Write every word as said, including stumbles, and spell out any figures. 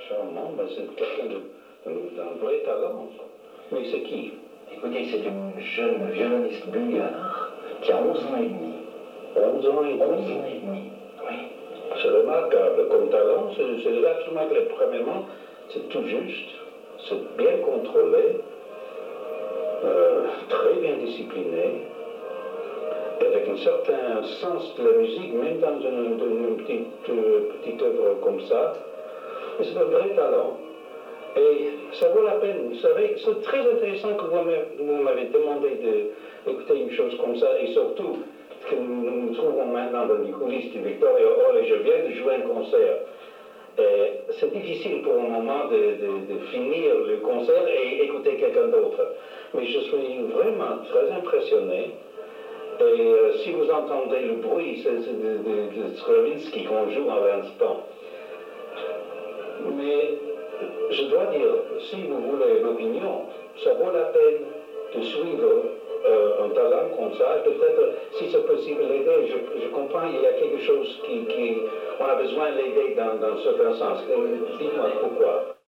charmant, ben c'est quelqu'un de- d'un vrai talent. Mais c'est qui? Écoutez, c'est une jeune violoniste bulgare qui a onze ans et demi. onze ans et onze ans demi. et demi, oui. C'est remarquable comme talent, c'est c'est absolument clair. Premièrement, c'est tout juste, c'est bien contrôlé, euh, très bien discipliné, avec un certain sens de la musique, même dans une, une petite, euh, petite œuvre comme ça. Et c'est un vrai talent. Et ça vaut la peine. Vous savez, c'est très intéressant que vous m'avez- vous m'avez demandé d'écouter une chose comme ça, et surtout que nous nous trouvons maintenant dans les coulisses du Victoria Hall et je viens de jouer un concert. Et c'est difficile pour un moment de, de- de finir le concert et écouter quelqu'un d'autre. Mais je suis vraiment très impressionné. Et euh, si vous entendez le bruit, c'est c'est de, de, de Stravinsky qu'on joue à l'instant. Mais je dois dire, si vous voulez l'opinion, ça vaut la peine de suivre euh, un talent comme ça. Et peut-être, si c'est possible, l'aider. Je, je comprends, il y a quelque chose qui, qui on a besoin de l'aider dans, dans ce sens. Euh, Dites-moi pourquoi.